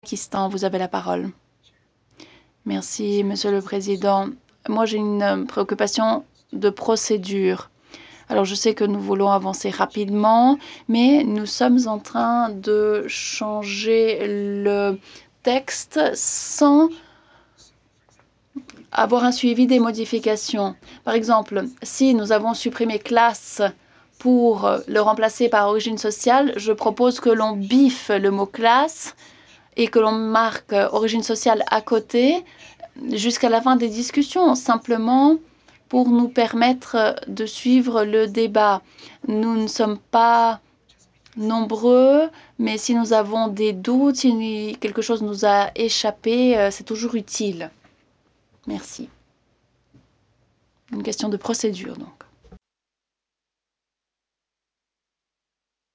Pakistan, vous avez la parole. Merci, Monsieur le Président. Moi, j'ai une préoccupation de procédure. Alors, je sais que nous voulons avancer rapidement, mais nous sommes en train de changer le texte sans avoir un suivi des modifications. Par exemple, si nous avons supprimé classe pour le remplacer par origine sociale, je propose que l'on biffe le mot classe et que l'on marque origine sociale à côté jusqu'à la fin des discussions, simplement pour nous permettre de suivre le débat. Nous ne sommes pas nombreux, mais si nous avons des doutes, si quelque chose nous a échappé, c'est toujours utile. Merci. Une question de procédure, donc.